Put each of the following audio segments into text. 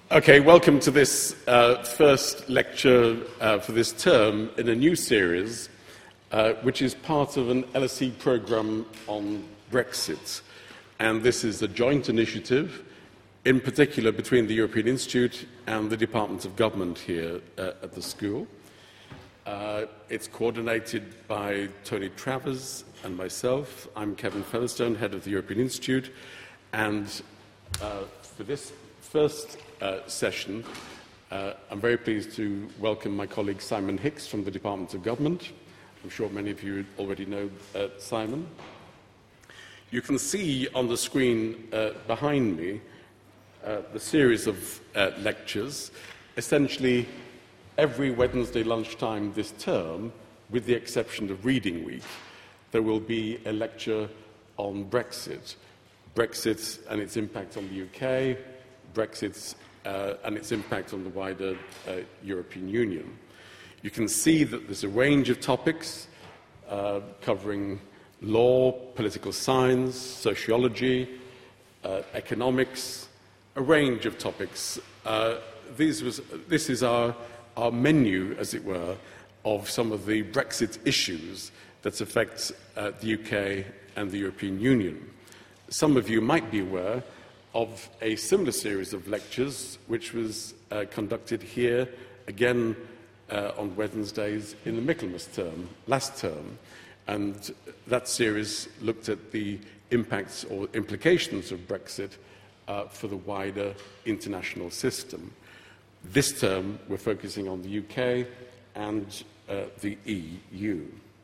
Okay, welcome to this first lecture for this term in a new series, which is part of an LSE programme on Brexit. And this is a joint initiative, in particular between the European Institute and the Department of Government here at the school. It's coordinated by Tony Travers and myself. I'm Kevin Featherstone, head of the European Institute, and for this first session, I'm very pleased to welcome my colleague Simon Hicks from the Department of Government. I'm sure many of you already know Simon. You can see on the screen behind me the series of lectures. Essentially, every Wednesday lunchtime this term, with the exception of Reading Week, there will be a lecture on Brexit. Brexit and its impact on the UK, Brexit and its impact on the wider European Union. You can see that there's a range of topics covering law, political science, sociology, economics, a range of topics. This is our menu, as it were, of some of the Brexit issues that affect the UK and the European Union. Some of you might be aware of a similar series of lectures which was conducted here again on Wednesdays in the Michaelmas term, last term, and that series looked at the impacts or implications of Brexit for the wider international system. This term we're focusing on the UK and the EU.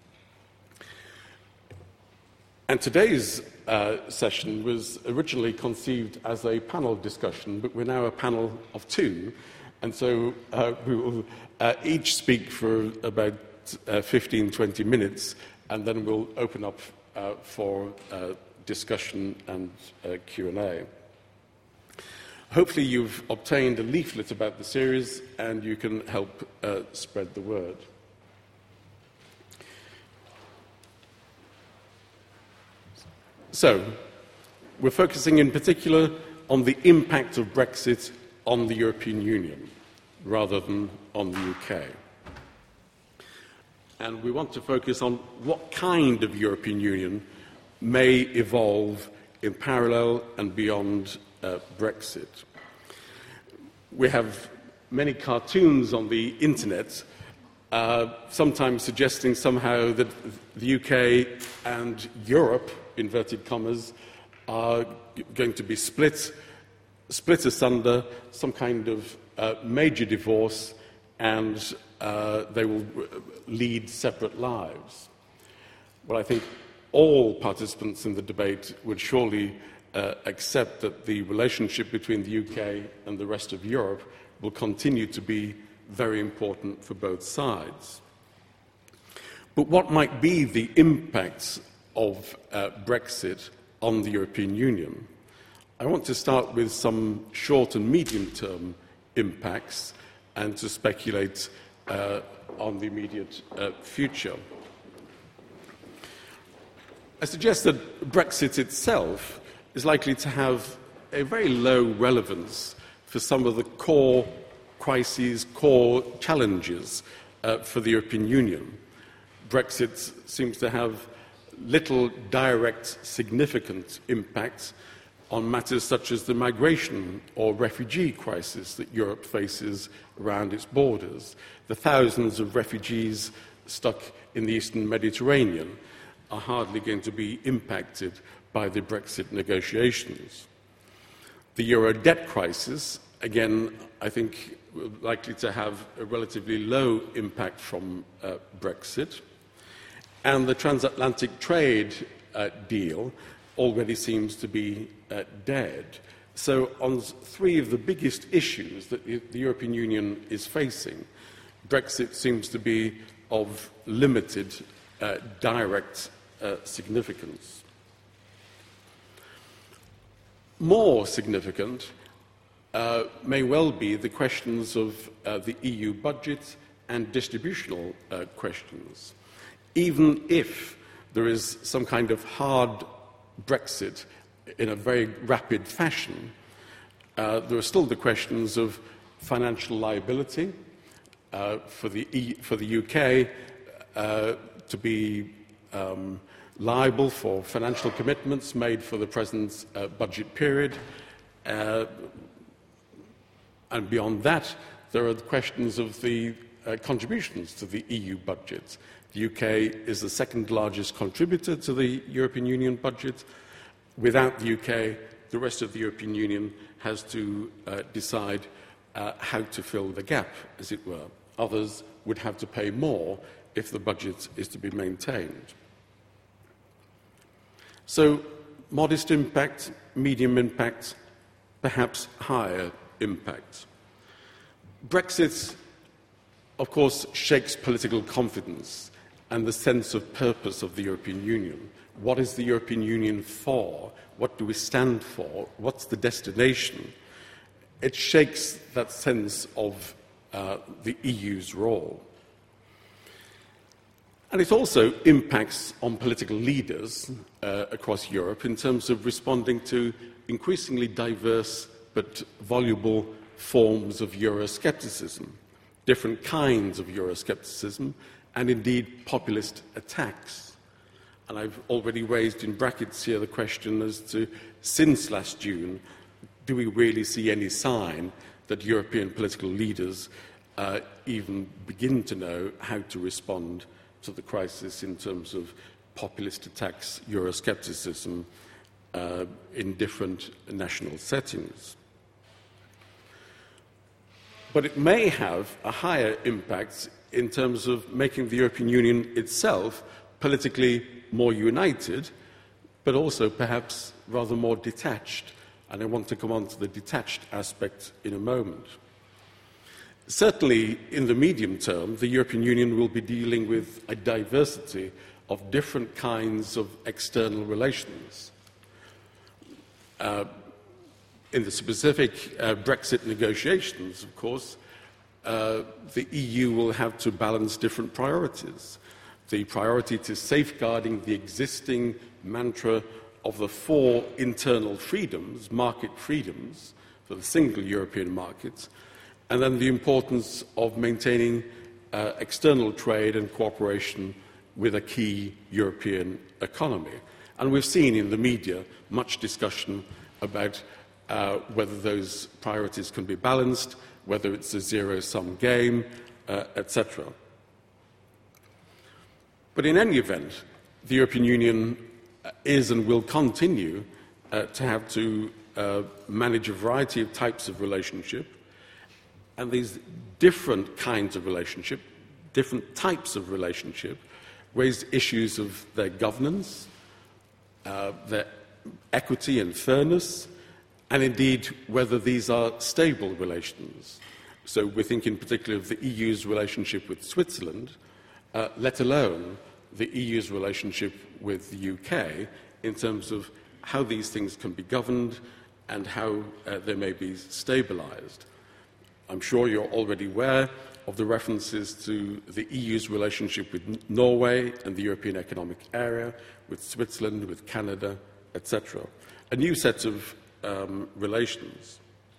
And today's session was originally conceived as a panel discussion, but we're now a panel of two, and so we will each speak for about 15-20 minutes, and then we'll open up for discussion and Q&A. Hopefully you've obtained a leaflet about the series, and you can help spread the word. So, we're focusing in particular on the impact of Brexit on the European Union, rather than on the UK. And we want to focus on what kind of European Union may evolve in parallel and beyond Brexit. We have many cartoons on the internet, sometimes suggesting somehow that the UK and Europe, inverted commas, are going to be split asunder, some kind of major divorce, and they will lead separate lives. Well, I think all participants in the debate would surely accept that the relationship between the UK and the rest of Europe will continue to be very important for both sides. But what might be the impacts of Brexit on the European Union? I want to start with some short and medium-term impacts and to speculate on the immediate future. I suggest that Brexit itself is likely to have a very low relevance for some of the core crises, core challenges for the European Union. Brexit seems to have little direct significant impact on matters such as the migration or refugee crisis that Europe faces around its borders. The thousands of refugees stuck in the Eastern Mediterranean are hardly going to be impacted by the Brexit negotiations. The Euro debt crisis, again, I think likely to have a relatively low impact from Brexit. And the transatlantic trade deal already seems to be dead. So on three of the biggest issues that the European Union is facing, Brexit seems to be of limited direct significance. More significant may well be the questions of the EU budget and distributional questions. Even if there is some kind of hard Brexit in a very rapid fashion, There are still the questions of financial liability for the UK to be liable for financial commitments made for the present budget period. And beyond that, there are the questions of the contributions to the EU budget. The UK is the second largest contributor to the European Union budget. Without the UK, the rest of the European Union has to decide how to fill the gap, as it were. Others would have to pay more if the budget is to be maintained. So, modest impact, medium impact, perhaps higher impact. Brexit, of course, shakes political confidence and the sense of purpose of the European Union. What is the European Union for? What do we stand for? What's the destination? It shakes that sense of the EU's role. And it also impacts on political leaders across Europe in terms of responding to increasingly diverse but voluble forms of Euroscepticism, different kinds of Euroscepticism, and indeed populist attacks. And I've already raised in brackets here the question as to, since last June, do we really see any sign that European political leaders even begin to know how to respond to the crisis in terms of populist attacks, Euroscepticism in different national settings? But it may have a higher impact in terms of making the European Union itself politically more united, but also perhaps rather more detached. And I want to come on to the detached aspect in a moment. Certainly, in the medium term, the European Union will be dealing with a diversity of different kinds of external relations. In the specific Brexit negotiations, of course, the EU will have to balance different priorities. The priority to safeguarding the existing mantra of the four internal freedoms, market freedoms, for the single European market, and then the importance of maintaining external trade and cooperation with a key European economy. And we've seen in the media much discussion about whether those priorities can be balanced, whether it's a zero-sum game, etc. But in any event, the European Union is and will continue to have to manage a variety of types of relationship, and these different kinds of relationship, different types of relationship, raise issues of their governance, their equity and fairness, and indeed whether these are stable relations. So we think in particular of the EU's relationship with Switzerland, let alone the EU's relationship with the UK in terms of how these things can be governed and how they may be stabilised. I'm sure you're already aware of the references to the EU's relationship with Norway and the European Economic Area, with Switzerland, with Canada, etc. A new set of relations.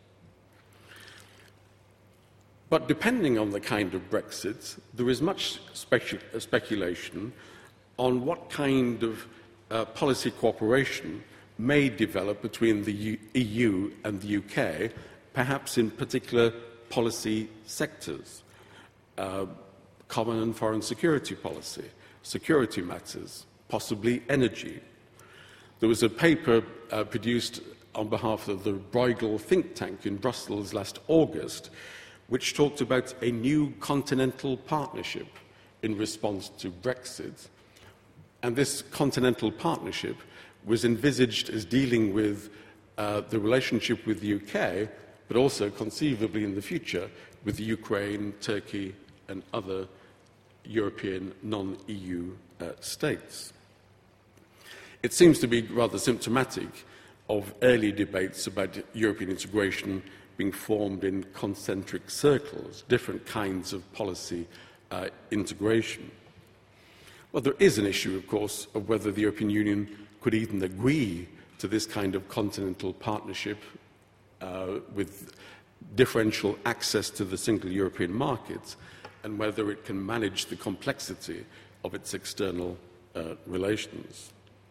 But depending on the kind of Brexit, there is much speculation on what kind of policy cooperation may develop between the EU and the UK, perhaps in particular policy sectors, common and foreign security policy, security matters, possibly energy. There was a paper produced on behalf of the Bruegel think tank in Brussels last August, which talked about a new continental partnership in response to Brexit. And this continental partnership was envisaged as dealing with the relationship with the UK, but also conceivably in the future with the Ukraine, Turkey, and other European non-EU states. It seems to be rather symptomatic of early debates about European integration being formed in concentric circles, different kinds of policy integration. Well, there is an issue, of course, of whether the European Union could even agree to this kind of continental partnership with differential access to the single European market, and whether it can manage the complexity of its external relations.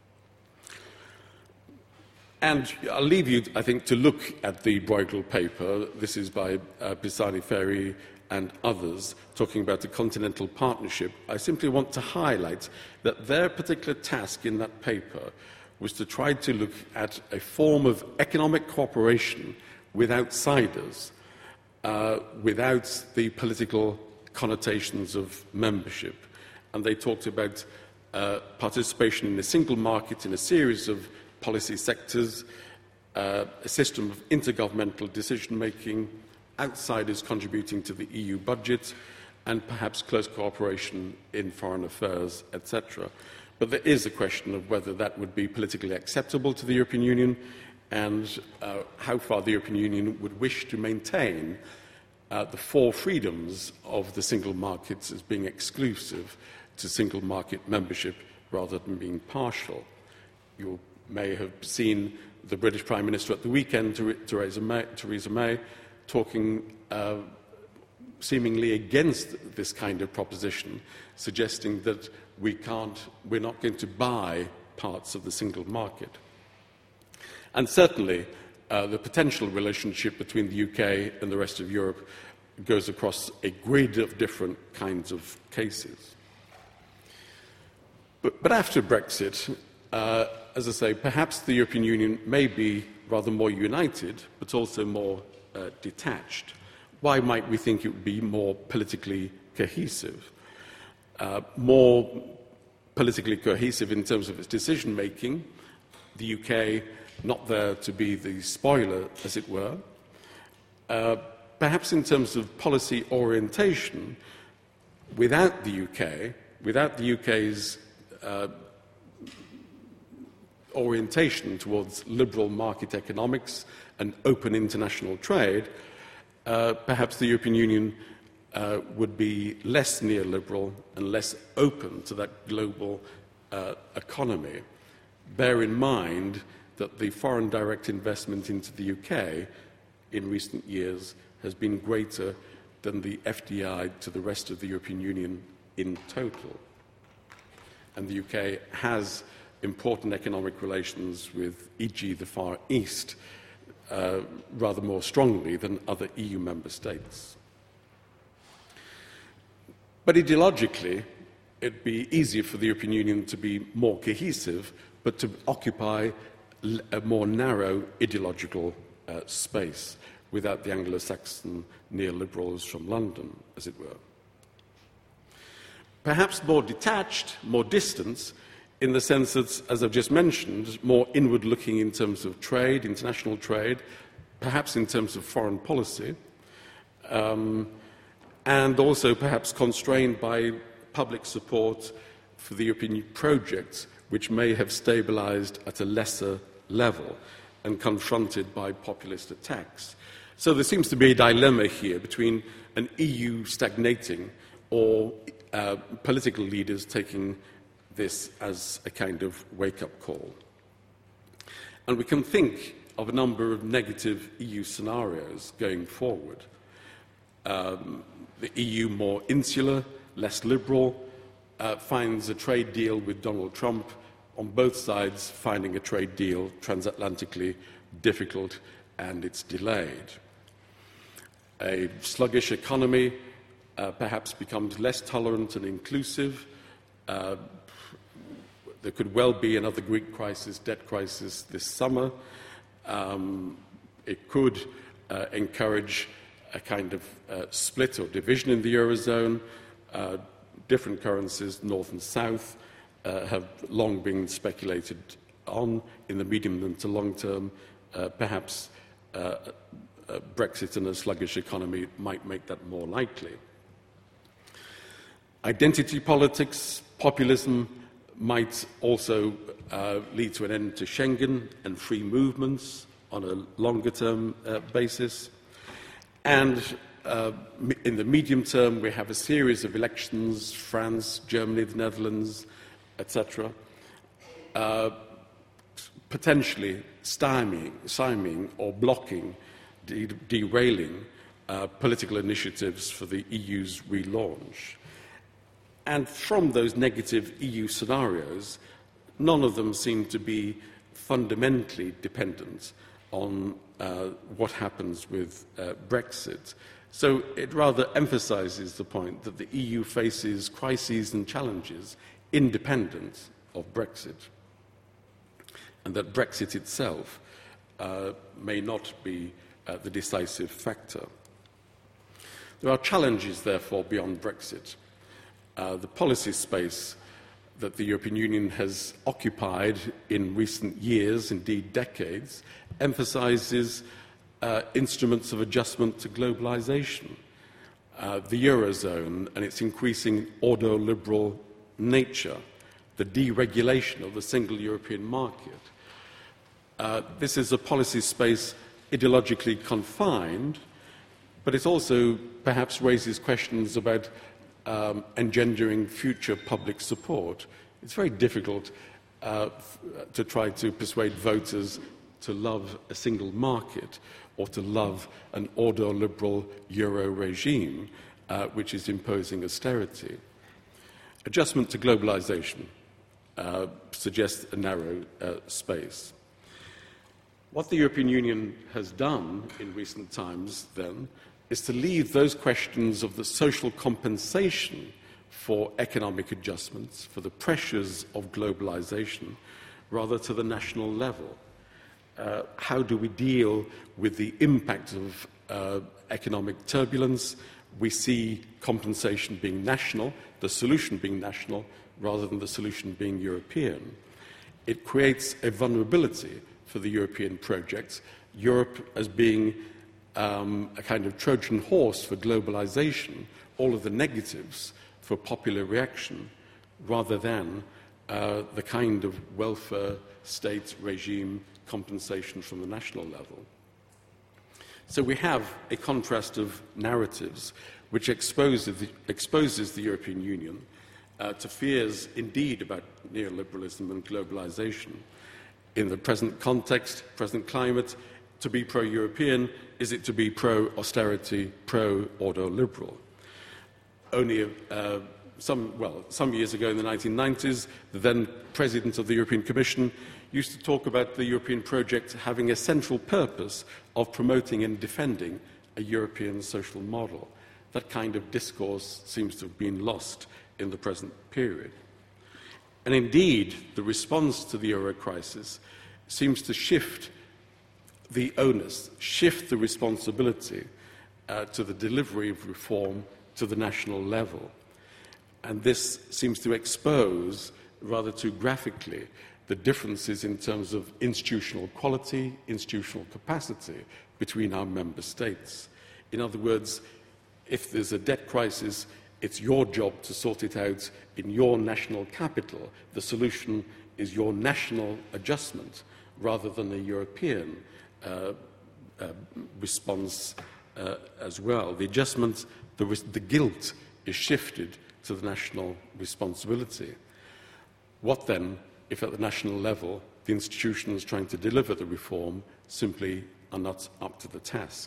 And I'll leave you, I think, to look at the Bruegel paper. This is by Pisani Ferry and others, talking about the continental partnership. I simply want to highlight that their particular task in that paper was to try to look at a form of economic cooperation with outsiders, without the political connotations of membership. And they talked about participation in a single market in a series of policy sectors, a system of intergovernmental decision-making, outsiders contributing to the EU budget, and perhaps close cooperation in foreign affairs, etc. But there is a question of whether that would be politically acceptable to the European Union, and how far the European Union would wish to maintain the four freedoms of the single markets as being exclusive to single market membership rather than being partial. You may have seen the British Prime Minister at the weekend, Theresa May, talking seemingly against this kind of proposition, suggesting that we're not going to buy parts of the single market. And certainly, the potential relationship between the UK and the rest of Europe goes across a grid of different kinds of cases. But after Brexit, as I say, perhaps the European Union may be rather more united, but also more detached. Why might we think it would be more politically cohesive? More politically cohesive in terms of its decision-making, the UK not there to be the spoiler, as it were. Perhaps in terms of policy orientation, without the UK's orientation towards liberal market economics and open international trade, perhaps the European Union would be less neoliberal and less open to that global economy. Bear in mind that the foreign direct investment into the UK in recent years has been greater than the FDI to the rest of the European Union in total. And the UK has important economic relations with, e.g., the Far East, rather more strongly than other EU member states. But ideologically, it'd be easier for the European Union to be more cohesive, but to occupy a more narrow ideological space without the Anglo-Saxon neoliberals from London, as it were. Perhaps more detached, more distant, in the sense that, as I've just mentioned, more inward-looking in terms of trade, international trade, perhaps in terms of foreign policy, and also perhaps constrained by public support for the European project, which may have stabilized at a lesser level and confronted by populist attacks. So there seems to be a dilemma here between an EU stagnating or political leaders taking this as a kind of wake-up call. And we can think of a number of negative EU scenarios going forward. The EU more insular, less liberal, finds a trade deal with Donald Trump, on both sides finding a trade deal transatlantically difficult, and it's delayed. A sluggish economy perhaps becomes less tolerant and inclusive. There could well be another Greek crisis, debt crisis this summer. It could encourage a kind of split or division in the Eurozone. Different currencies, North and South, have long been speculated on in the medium to long term. Perhaps Brexit and a sluggish economy might make that more likely. Identity politics, populism might also lead to an end to Schengen and free movements on a longer-term basis. And in the medium term, we have a series of elections, France, Germany, the Netherlands, etc., potentially stymieing or blocking derailing political initiatives for the EU's relaunch. And from those negative EU scenarios, none of them seem to be fundamentally dependent on what happens with Brexit. So it rather emphasizes the point that the EU faces crises and challenges independent of Brexit, and that Brexit itself may not be the decisive factor. There are challenges, therefore, beyond Brexit. The policy space that the European Union has occupied in recent years, indeed decades, emphasizes instruments of adjustment to globalization, the Eurozone and its increasing ordoliberal nature, the deregulation of the single European market. This is a policy space ideologically confined, but it also perhaps raises questions about engendering future public support. It's very difficult to try to persuade voters to love a single market or to love an ordoliberal Euro regime which is imposing austerity. Adjustment to globalization suggests a narrow space. What the European Union has done in recent times, then, is to leave those questions of the social compensation for economic adjustments, for the pressures of globalization, rather to the national level. How do we deal with the impact of economic turbulence? We see compensation being national, the solution being national, rather than the solution being European. It creates a vulnerability for the European project, Europe as being a kind of Trojan horse for globalization, all of the negatives for popular reaction, rather than the kind of welfare state regime compensation from the national level. So we have a contrast of narratives which exposes the European Union to fears indeed about neoliberalism and globalization. In the present context, present climate, to be pro-European, is it to be pro-austerity, pro-ordoliberal? Only some years ago in the 1990s, the then President of the European Commission used to talk about the European project having a central purpose of promoting and defending a European social model. That kind of discourse seems to have been lost in the present period. And indeed, the response to the euro crisis seems to shift the onus, shift the responsibility to the delivery of reform to the national level. And this seems to expose, rather too graphically, the differences in terms of institutional quality, institutional capacity between our member states. In other words, if there's a debt crisis, it's your job to sort it out in your national capital. The solution is your national adjustment rather than a European response as well. The adjustment, the guilt is shifted to the national responsibility. What then if at the national level the institutions trying to deliver the reform simply are not up to the task?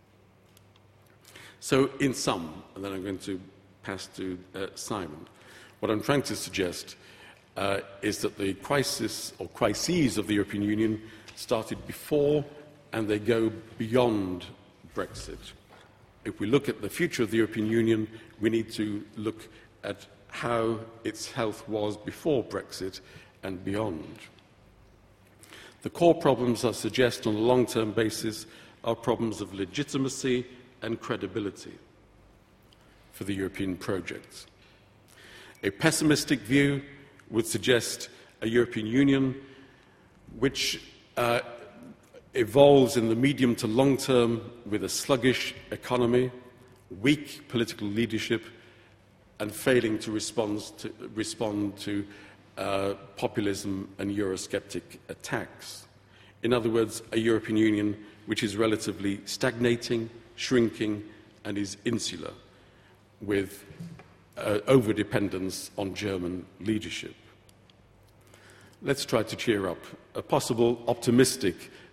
So in sum, and then I'm going to pass to Simon, what I'm trying to suggest is that the crisis or crises of the European Union started before and they go beyond Brexit. If we look at the future of the European Union, we need to look at how its health was before Brexit and beyond. The core problems I suggest on a long-term basis are problems of legitimacy and credibility for the European project. A pessimistic view would suggest a European Union which evolves in the medium to long term with a sluggish economy, weak political leadership, and failing to respond to populism and Eurosceptic attacks. In other words, a European Union which is relatively stagnating, shrinking, and is insular, with overdependence on German leadership. Let's try to cheer up. A possible optimistic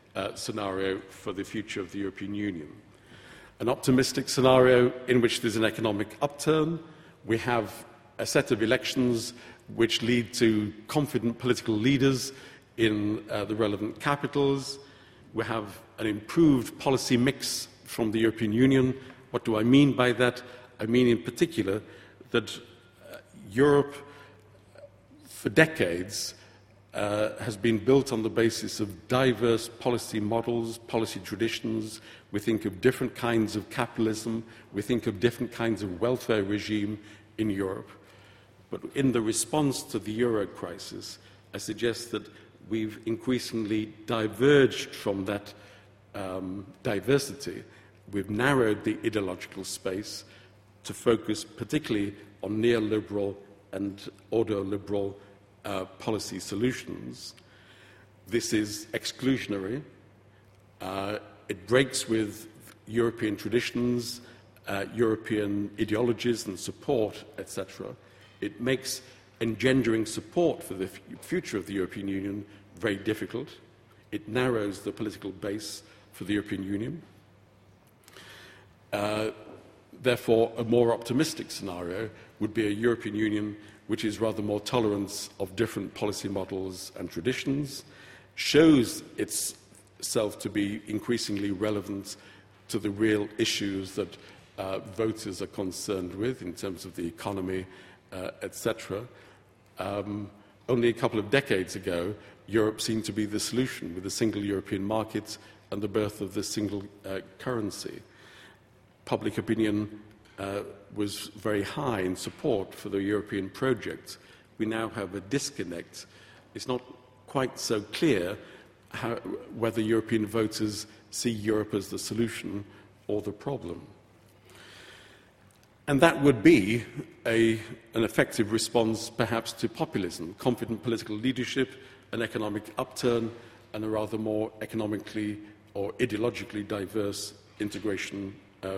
scenario for the future of the European Union. An optimistic scenario in which there's an economic upturn. We have a set of elections which lead to confident political leaders in the relevant capitals. We have an improved policy mix from the European Union. What do I mean by that? I mean in particular that Europe, for decades, has been built on the basis of diverse policy models, policy traditions. We think of different kinds of capitalism. We think of different kinds of welfare regime in Europe. But in the response to the euro crisis, I suggest that we've increasingly diverged from that diversity. We've narrowed the ideological space to focus particularly on neoliberal and ordoliberal policy solutions. This is exclusionary. It breaks with European traditions, European ideologies and support, etc. It makes engendering support for the future of the European Union very difficult. It narrows the political base for the European Union. Therefore, a more optimistic scenario would be a European Union which is rather more tolerant of different policy models and traditions, shows itself to be increasingly relevant to the real issues that voters are concerned with in terms of the economy, etc. Only a couple of decades ago, Europe seemed to be the solution with the single European market and the birth of the single currency. Public opinion was very high in support for the European project. We now have a disconnect. It's not quite so clear whether European voters see Europe as the solution or the problem. And that would be an effective response, perhaps, to populism, confident political leadership, an economic upturn, and a rather more economically or ideologically diverse integration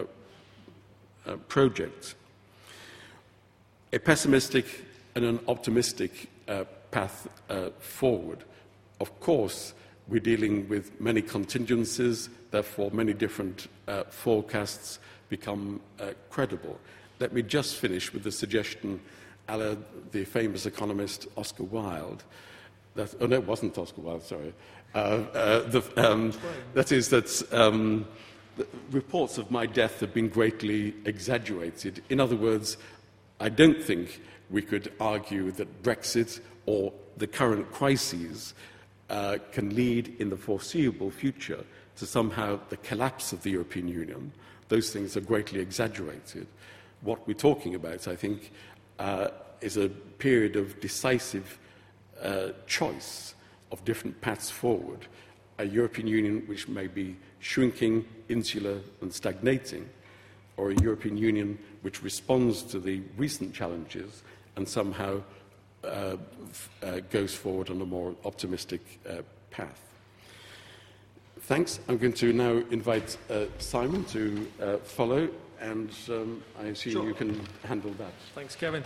project. A pessimistic and an optimistic path forward. Of course, we're dealing with many contingencies, therefore many different forecasts become credible. Let me just finish with the suggestion, a la the famous economist Oscar Wilde, that, oh no, it wasn't Oscar Wilde, sorry. That is that the reports of my death have been greatly exaggerated. In other words, I don't think we could argue that Brexit or the current crises can lead in the foreseeable future to somehow the collapse of the European Union. Those things are greatly exaggerated. What we're talking about, I think, is a period of decisive choice of different paths forward. A European Union which may be shrinking, insular and stagnating, or a European Union which responds to the recent challenges and somehow goes forward on a more optimistic path. Thanks. I'm going to now invite Simon to follow, and I assume you can handle that. Thanks, Kevin.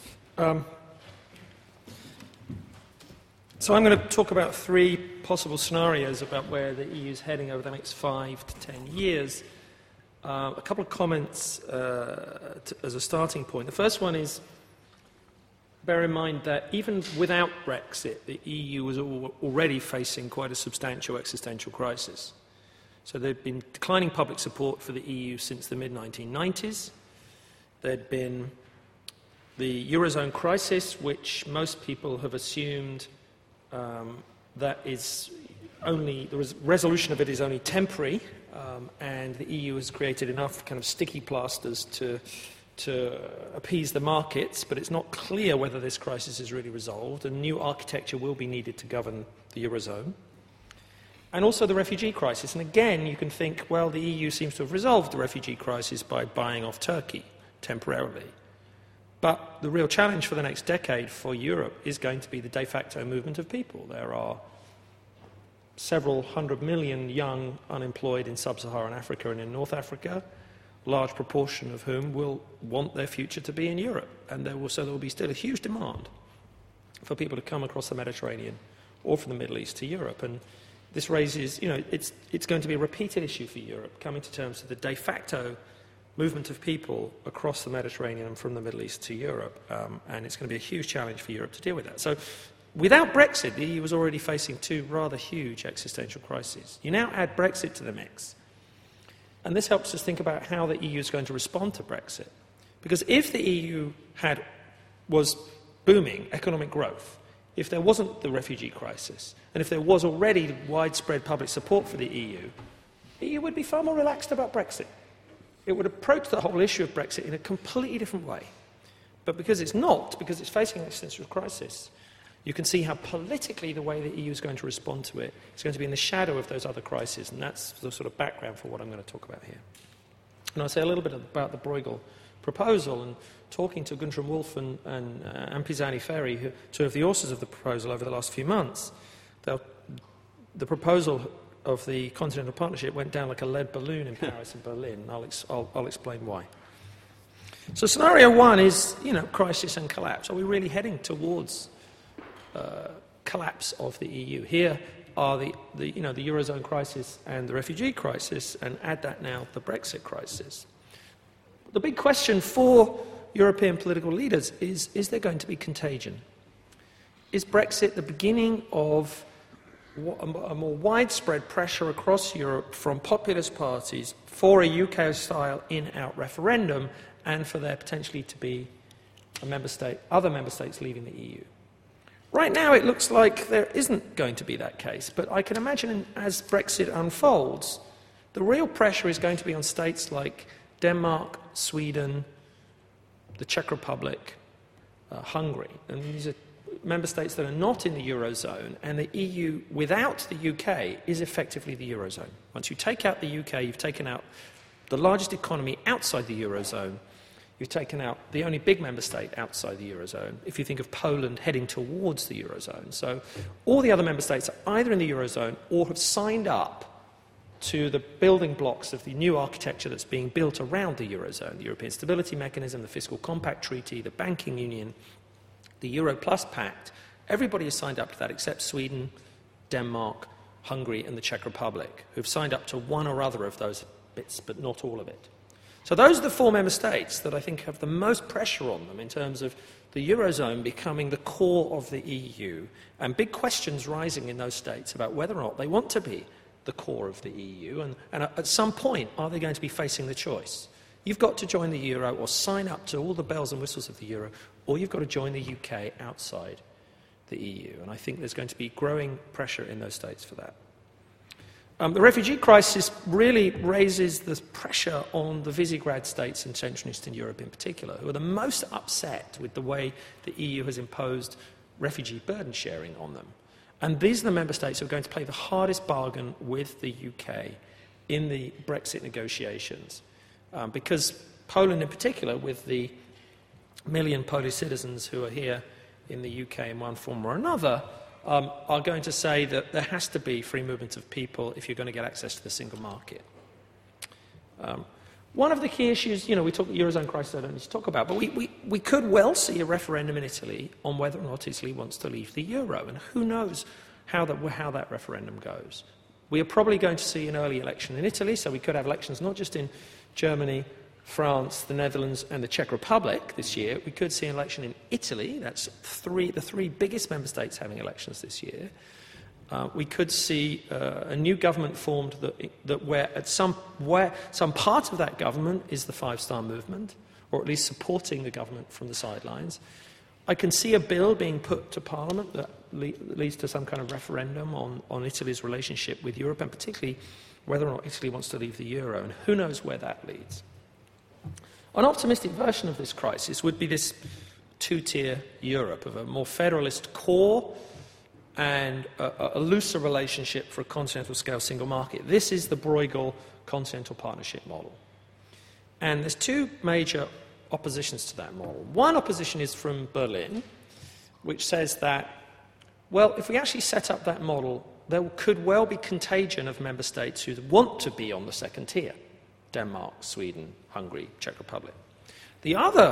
So I'm going to talk about three possible scenarios about where the EU is heading over the next 5 to 10 years. A couple of comments as a starting point. The first one is, bear in mind that even without Brexit, the EU was already facing quite a substantial existential crisis. So there'd been declining public support for the EU since the mid-1990s. There'd been the Eurozone crisis, which most people have assumed that is only, the resolution of it is only temporary, and the EU has created enough kind of sticky plasters to appease the markets, but it's not clear whether this crisis is really resolved, and new architecture will be needed to govern the Eurozone. And also the refugee crisis. And again, you can think, well, the EU seems to have resolved the refugee crisis by buying off Turkey temporarily. But the real challenge for the next decade for Europe is going to be the de facto movement of people. There are several 100 million young unemployed in sub-Saharan Africa and in North Africa, a large proportion of whom will want their future to be in Europe. And there will be still a huge demand for people to come across the Mediterranean or from the Middle East to Europe. And this raises, it's going to be a repeated issue for Europe, coming to terms with the de facto movement of people across the Mediterranean and from the Middle East to Europe, and it's going to be a huge challenge for Europe to deal with that. So without Brexit, the EU was already facing two rather huge existential crises. You now add Brexit to the mix, and this helps us think about how the EU is going to respond to Brexit. Because if the EU was booming economic growth, if there wasn't the refugee crisis, and if there was already widespread public support for the EU would be far more relaxed about Brexit. It would approach the whole issue of Brexit in a completely different way. But because it's not, because it's facing an existential crisis, you can see how politically the way the EU is going to respond to it is going to be in the shadow of those other crises, and that's the sort of background for what I'm going to talk about here. And I'll say a little bit about the Bruegel proposal, and talking to Guntram Wolff and Pisani Ferry, two of the authors of the proposal over the last few months, the proposal of the Continental Partnership went down like a lead balloon in Paris and Berlin. I'll explain why. So scenario one is, crisis and collapse. Are we really heading towards collapse of the EU? Here are the Eurozone crisis and the refugee crisis, and add that now the Brexit crisis. The big question for European political leaders is there going to be contagion? Is Brexit the beginning of a more widespread pressure across Europe from populist parties for a UK-style in-out referendum, and for there potentially to be other member states leaving the EU? Right now it looks like there isn't going to be that case, but I can imagine as Brexit unfolds, the real pressure is going to be on states like Denmark, Sweden, the Czech Republic, Hungary. And these are member states that are not in the Eurozone, and the EU without the UK is effectively the Eurozone. Once you take out the UK, you've taken out the largest economy outside the Eurozone. You've taken out the only big member state outside the Eurozone, if you think of Poland heading towards the Eurozone. So all the other member states are either in the Eurozone or have signed up to the building blocks of the new architecture that's being built around the Eurozone: the European Stability Mechanism, the Fiscal Compact Treaty, the Banking Union, the Euro Plus Pact. Everybody has signed up to that except Sweden, Denmark, Hungary and the Czech Republic, who've signed up to one or other of those bits, but not all of it. So those are the four member states that I think have the most pressure on them in terms of the Eurozone becoming the core of the EU, and big questions rising in those states about whether or not they want to be the core of the EU, and at some point, are they going to be facing the choice? You've got to join the Euro or sign up to all the bells and whistles of the Euro, or you've got to join the UK outside the EU. And I think there's going to be growing pressure in those states for that. The refugee crisis really raises the pressure on the Visegrad states in Central and Eastern Europe in particular, who are the most upset with the way the EU has imposed refugee burden sharing on them. And these are the member states who are going to play the hardest bargain with the UK in the Brexit negotiations. Because Poland in particular, with the million Polish citizens who are here in the UK in one form or another, are going to say that there has to be free movement of people if you're going to get access to the single market. One of the key issues, we talk the Eurozone crisis, I don't need to talk about, but we could well see a referendum in Italy on whether or not Italy wants to leave the Euro, and who knows how that referendum goes. We are probably going to see an early election in Italy, so we could have elections not just in Germany, France, the Netherlands and the Czech Republic this year. We could see an election in Italy. That's the three biggest member states having elections this year. We could see a new government formed where some part of that government is the Five Star Movement, or at least supporting the government from the sidelines. I can see a bill being put to Parliament that leads to some kind of referendum on Italy's relationship with Europe, and particularly whether or not Italy wants to leave the Euro, and who knows where that leads. An optimistic version of this crisis would be this two-tier Europe of a more federalist core and a looser relationship for a continental-scale single market. This is the Bruegel Continental Partnership model. And there's two major oppositions to that model. One opposition is from Berlin, which says that, well, if we actually set up that model, there could well be contagion of member states who want to be on the second tier: Denmark, Sweden, Hungary, Czech Republic. The other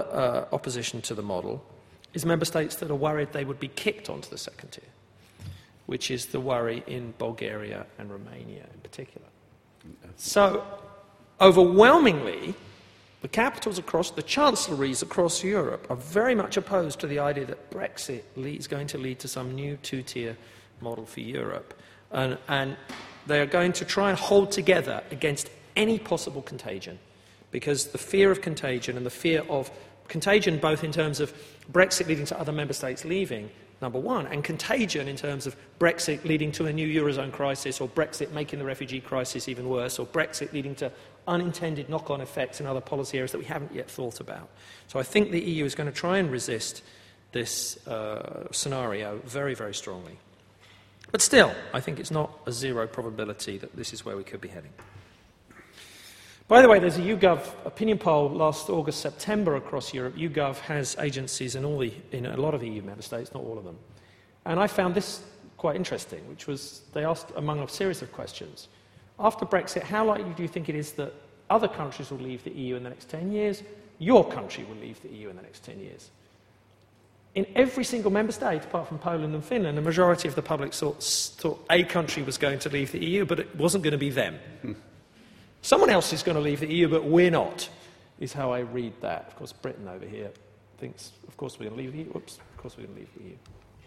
opposition to the model is member states that are worried they would be kicked onto the second tier. which is the worry in Bulgaria and Romania in particular. So, overwhelmingly, the capitals across, the chancelleries across Europe are very much opposed to the idea that Brexit is going to lead to some new two-tier model for Europe. And they are going to try and hold together against any possible contagion, because the fear of contagion and the fear of contagion both in terms of Brexit leading to other member states leaving, number one, and contagion in terms of Brexit leading to a new Eurozone crisis, or Brexit making the refugee crisis even worse, or Brexit leading to unintended knock-on effects in other policy areas that we haven't yet thought about. So I think the EU is going to try and resist this scenario very, very strongly. But still, I think it's not a zero probability that this is where we could be heading. By the way, there's a YouGov opinion poll last August, September across Europe. YouGov has agencies in a lot of EU member states, not all of them. And I found this quite interesting, which was they asked among a series of questions. After Brexit, how likely do you think it is that other countries will leave the EU in the next 10 years? Your country will leave the EU in the next 10 years. In every single member state, apart from Poland and Finland, the majority of the public thought a country was going to leave the EU, but it wasn't going to be them. Someone else is going to leave the EU, but we're not, is how I read that. Of course, Britain over here thinks, of course we're going to leave the EU. Oops, of course we're going to leave the EU.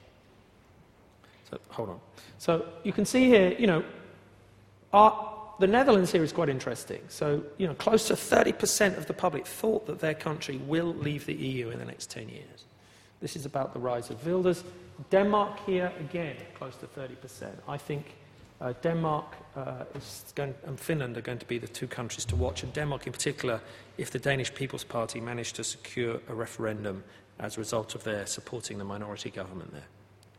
So, hold on. So, you can see here, the Netherlands here is quite interesting. So, close to 30% of the public thought that their country will leave the EU in the next 10 years. This is about the rise of Wilders. Denmark here, again, close to 30%. I think Denmark and Finland are going to be the two countries to watch, and Denmark in particular, if the Danish People's Party managed to secure a referendum as a result of their supporting the minority government there.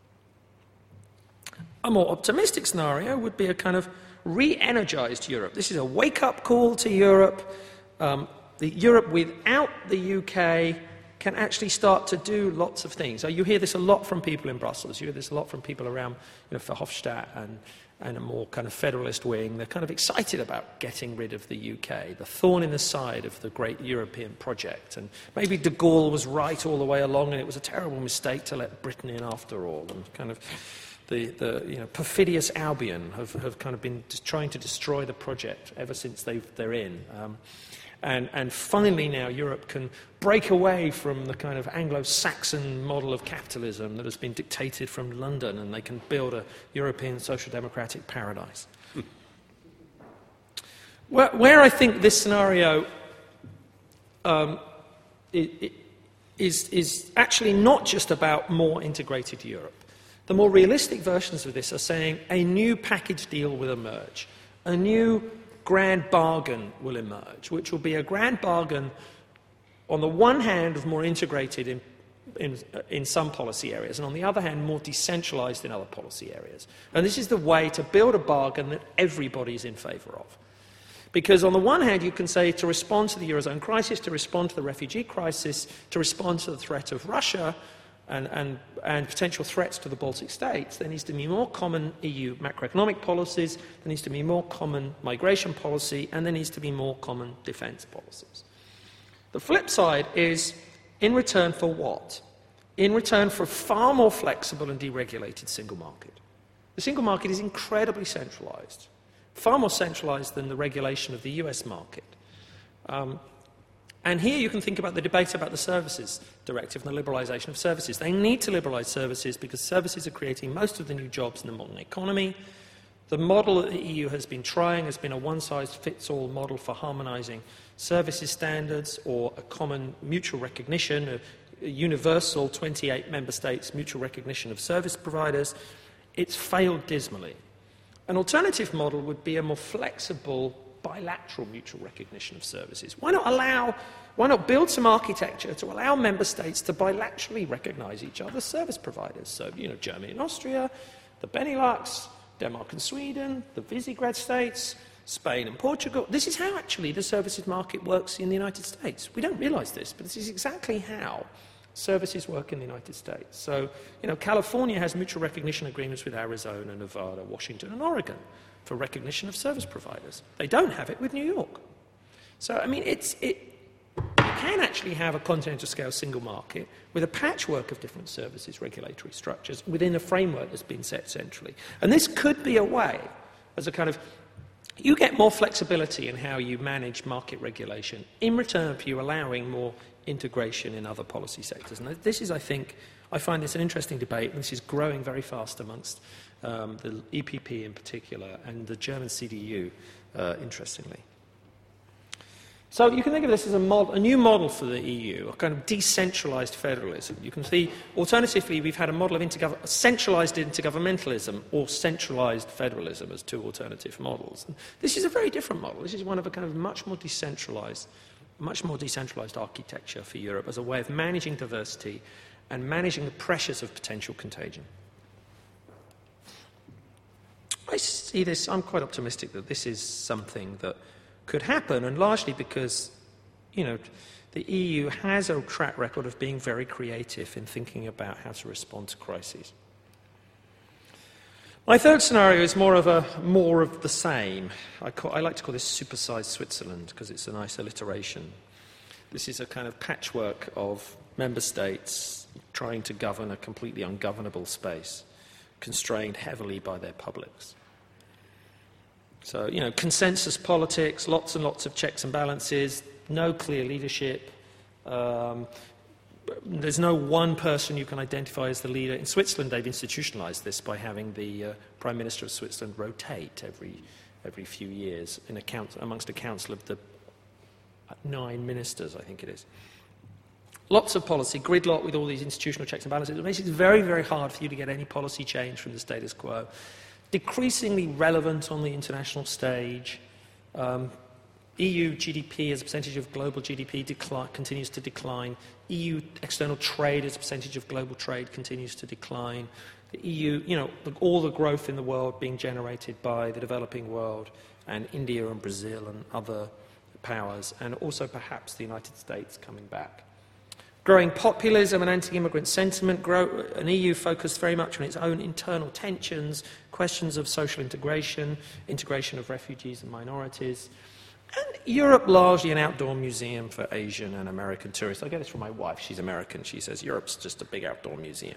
A more optimistic scenario would be a kind of re-energised Europe. This is a wake-up call to Europe. The Europe without the UK can actually start to do lots of things. So you hear this a lot from people in Brussels. You hear this a lot from people around Verhofstadt and a more kind of federalist wing. They're kind of excited about getting rid of the UK, the thorn in the side of the great European project. And maybe de Gaulle was right all the way along, and it was a terrible mistake to let Britain in after all. And kind of the perfidious Albion have kind of been trying to destroy the project ever since they're in. And finally now Europe can break away from the kind of Anglo-Saxon model of capitalism that has been dictated from London, and they can build a European social democratic paradise. Where I think this scenario is actually not just about more integrated Europe. The more realistic versions of this are saying a new package deal will emerge, a new grand bargain will emerge, which will be a grand bargain on the one hand of more integrated in some policy areas, and on the other hand more decentralised in other policy areas. And this is the way to build a bargain that everybody is in favour of. Because on the one hand you can say to respond to the Eurozone crisis, to respond to the refugee crisis, to respond to the threat of Russia and potential threats to the Baltic states, there needs to be more common EU macroeconomic policies, there needs to be more common migration policy, and there needs to be more common defence policies. The flip side is, in return for what? In return for a far more flexible and deregulated single market. The single market is incredibly centralised, far more centralised than the regulation of the US market. And here you can think about the debate about the Services Directive and the liberalisation of services. They need to liberalise services because services are creating most of the new jobs in the modern economy. The model that the EU has been trying has been a one-size-fits-all model for harmonising services standards or a common mutual recognition, a universal 28 member states mutual recognition of service providers. It's failed dismally. An alternative model would be a more flexible bilateral mutual recognition of services. Why not build some architecture to allow member states to bilaterally recognise each other's service providers? So, Germany and Austria, the Benelux, Denmark and Sweden, the Visegrad states, Spain and Portugal. This is how actually the services market works in the United States. We don't realise this, but this is exactly how services work in the United States. So, California has mutual recognition agreements with Arizona, Nevada, Washington and Oregon for recognition of service providers. They don't have it with New York. So, you can actually have a continental-scale single market with a patchwork of different services, regulatory structures, within a framework that's been set centrally. And this could be a way, as a kind of, you get more flexibility in how you manage market regulation in return for you allowing more integration in other policy sectors. And this is, I find this an interesting debate, and this is growing very fast amongst the EPP in particular and the German CDU, interestingly. So you can think of this as a new model for the EU, a kind of decentralised federalism. You can see, alternatively, we've had a model of centralised intergovernmentalism or centralised federalism as two alternative models. And this is a very different model. This is one of a kind of much more decentralised architecture for Europe as a way of managing diversity and managing the pressures of potential contagion. I see this, I'm quite optimistic that this is something that could happen, and largely because, the EU has a track record of being very creative in thinking about how to respond to crises. My third scenario is more of the same. I like to call this supersized Switzerland because it's a nice alliteration. This is a kind of patchwork of member states trying to govern a completely ungovernable space, constrained heavily by their publics. So, consensus politics, lots and lots of checks and balances, no clear leadership. There's no one person you can identify as the leader. In Switzerland, they've institutionalized this by having the Prime Minister of Switzerland rotate every few years amongst a council of the 9 ministers, I think it is. Lots of policy, gridlock with all these institutional checks and balances. It makes it very, very hard for you to get any policy change from the status quo. Decreasingly relevant on the international stage. EU GDP as a percentage of global GDP continues to decline. EU external trade as a percentage of global trade continues to decline. The EU, all the growth in the world being generated by the developing world and India and Brazil and other powers, and also perhaps the United States coming back. Growing populism and anti-immigrant sentiment, an EU focused very much on its own internal tensions, questions of social integration, integration of refugees and minorities, and Europe largely an outdoor museum for Asian and American tourists. I get this from my wife. She's American. She says Europe's just a big outdoor museum.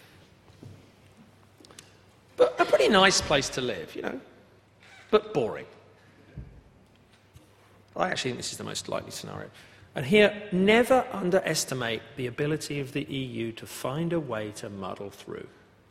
But a pretty nice place to live, but boring. I actually think this is the most likely scenario. And here, never underestimate the ability of the EU to find a way to muddle through.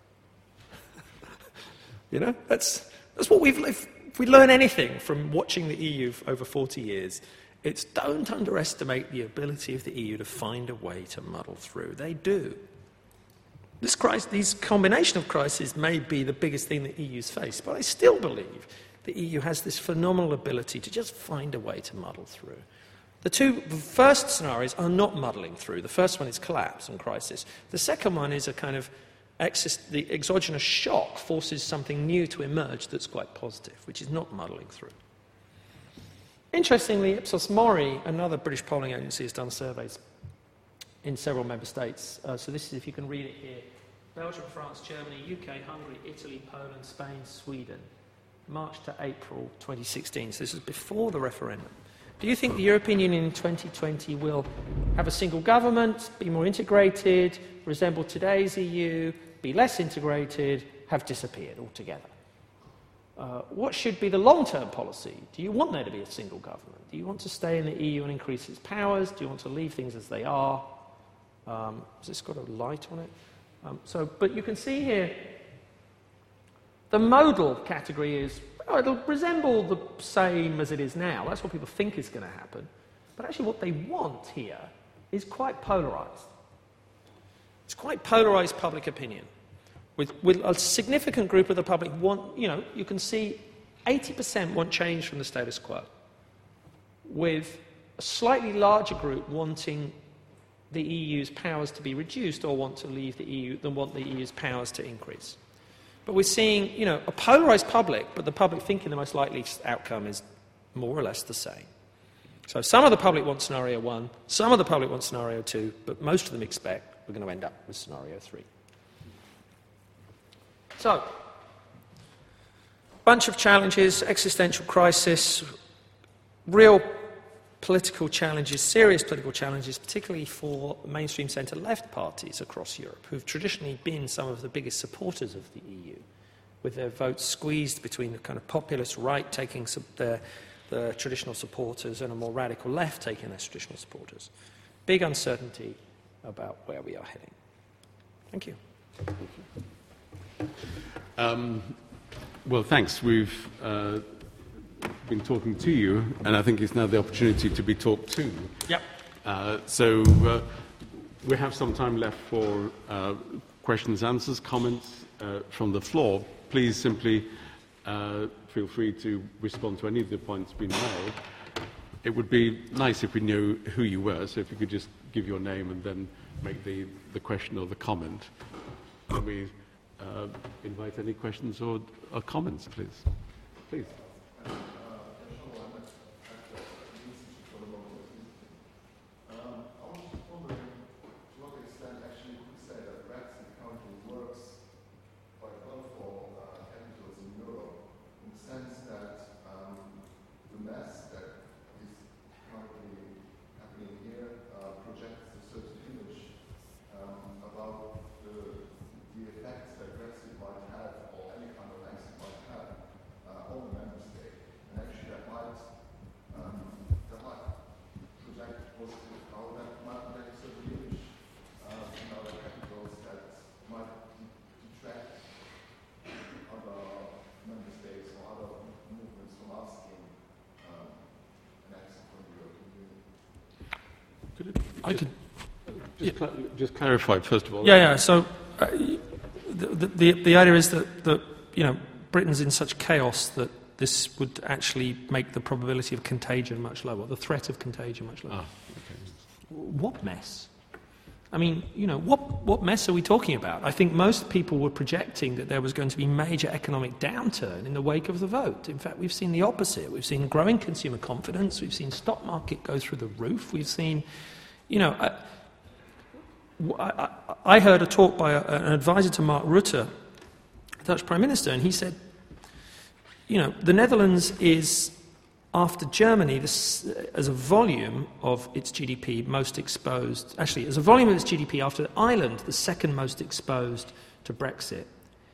That's what we've lived. If we learn anything from watching the EU for over 40 years, it's don't underestimate the ability of the EU to find a way to muddle through. They do. These combination of crises may be the biggest thing the EU's faced, but I still believe the EU has this phenomenal ability to just find a way to muddle through. The first scenarios are not muddling through. The first one is collapse and crisis. The second one is a kind of the exogenous shock forces something new to emerge that's quite positive, which is not muddling through. Interestingly, Ipsos Mori, another British polling agency, has done surveys in several member states. So this is, if you can read it here, Belgium, France, Germany, UK, Hungary, Italy, Poland, Spain, Sweden, March to April 2016. So this is before the referendum. Do you think the European Union in 2020 will have a single government, be more integrated, resemble today's EU, be less integrated, have disappeared altogether? What should be the long-term policy? Do you want there to be a single government? Do you want to stay in the EU and increase its powers? Do you want to leave things as they are? Has this got a light on it? But you can see here, the modal category is, it'll resemble the same as it is now. That's what people think is going to happen. But actually what they want here is quite polarised. It's quite polarised public opinion. With a significant group of the public you can see 80% want change from the status quo, with a slightly larger group wanting the EU's powers to be reduced or want to leave the EU than want the EU's powers to increase. But we're seeing, a polarised public, but the public thinking the most likely outcome is more or less the same. So some of the public want scenario 1, some of the public want scenario 2, but most of them expect we're going to end up with scenario 3. So, bunch of challenges, existential crisis, real political challenges, serious political challenges, particularly for mainstream centre-left parties across Europe, who've traditionally been some of the biggest supporters of the EU, with their votes squeezed between the kind of populist right taking their traditional supporters and a more radical left taking their traditional supporters. Big uncertainty about where we are heading. Thank you. Well, thanks. We've been talking to you, and I think it's now the opportunity to be talked to. Yep. So we have some time left for questions, answers, comments from the floor. Please simply feel free to respond to any of the points being made. It would be nice if we knew who you were, so if you could just give your name and then make the question or the comment. Can we invite any questions or comments, please? Please. I could just clarify, first of all. Yeah. So the idea is that Britain's in such chaos that this would actually make the probability of contagion much lower, the threat of contagion much lower. Okay. What mess? I mean, what mess are we talking about? I think most people were projecting that there was going to be major economic downturn in the wake of the vote. In fact, we've seen the opposite. We've seen growing consumer confidence. We've seen stock market go through the roof. We've seen, I heard a talk by an advisor to Mark Rutte, the Dutch Prime Minister, and he said, the Netherlands is, after Germany, as a volume of its GDP, most exposed. Actually, as a volume of its GDP, after Ireland, the second most exposed to Brexit.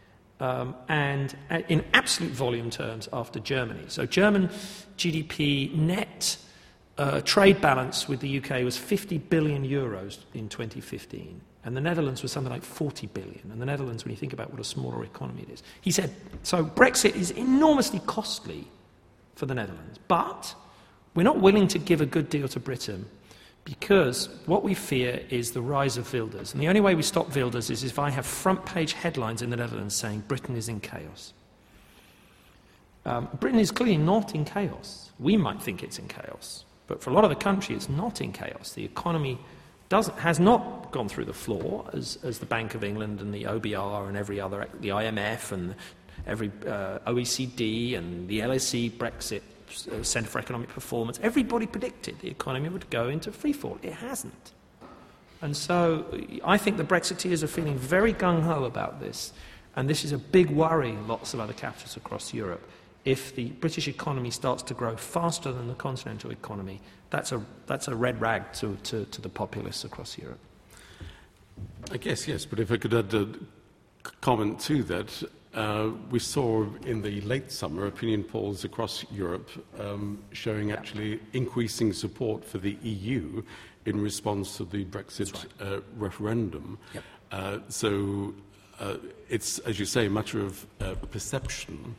And in absolute volume terms, after Germany. So German GDP net trade balance with the UK was 50 billion euros in 2015. And the Netherlands was something like 40 billion. And the Netherlands, when you think about what a smaller economy it is. He said, so Brexit is enormously costly for the Netherlands. But we're not willing to give a good deal to Britain because what we fear is the rise of Wilders. And the only way we stop Wilders is if I have front-page headlines in the Netherlands saying Britain is in chaos. Britain is clearly not in chaos. We might think it's in chaos. But for a lot of the country, it's not in chaos. The economy has not gone through the floor, as the Bank of England and the OBR and every other, the IMF and every OECD and the LSE, Brexit, Centre for Economic Performance, everybody predicted the economy would go into freefall. It hasn't. And so I think the Brexiteers are feeling very gung-ho about this, and this is a big worry in lots of other capitals across Europe. If the British economy starts to grow faster than the continental economy, that's a red rag to the populists across Europe. I guess, yes, but if I could add a comment to that, we saw in the late summer opinion polls across Europe showing actually increasing support for the EU in response to the Brexit referendum. Yep. So it's, as you say, a matter of perception.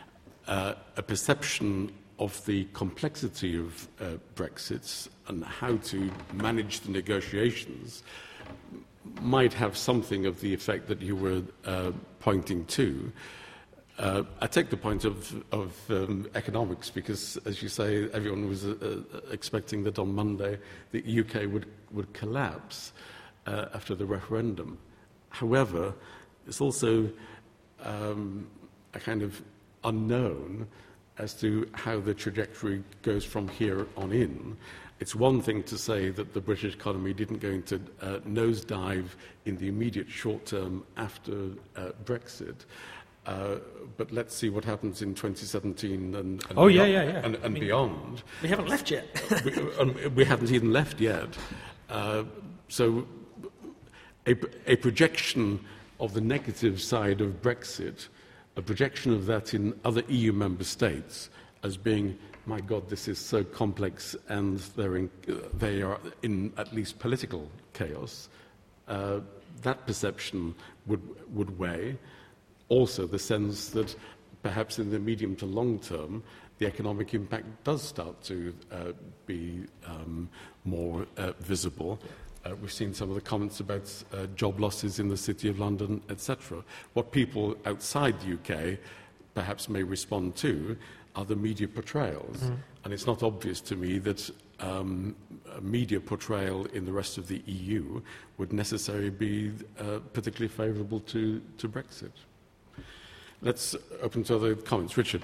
A perception of the complexity of Brexit and how to manage the negotiations might have something of the effect that you were pointing to. I take the point of economics because, as you say, everyone was expecting that on Monday the UK would collapse after the referendum. However, it's also a kind of unknown as to how the trajectory goes from here on in. It's one thing to say that the British economy didn't go into nosedive in the immediate short term after Brexit, But let's see what happens in 2017 and and beyond. We haven't left yet. we haven't even left yet. So a projection of the negative side of Brexit, a projection of that in other EU member states as being, my God, this is so complex and they are in at least political chaos, that perception would weigh. Also, the sense that perhaps in the medium to long term, the economic impact does start to be more visible. We've seen some of the comments about job losses in the City of London, etc. What people outside the UK perhaps may respond to are the media portrayals. Mm. And it's not obvious to me that a media portrayal in the rest of the EU would necessarily be particularly favourable to Brexit. Let's open to other comments. Richard.